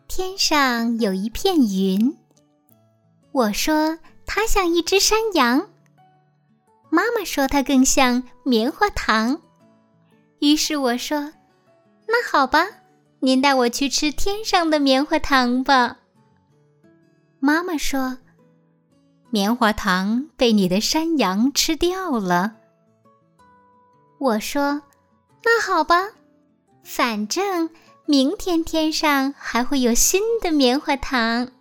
天上有一片云，我说它像一只山羊，妈妈说它更像棉花糖。于是我说，那好吧，您带我去吃天上的棉花糖吧。妈妈说，棉花糖被你的山羊吃掉了。我说，那好吧，反正明天天上还会有新的棉花糖。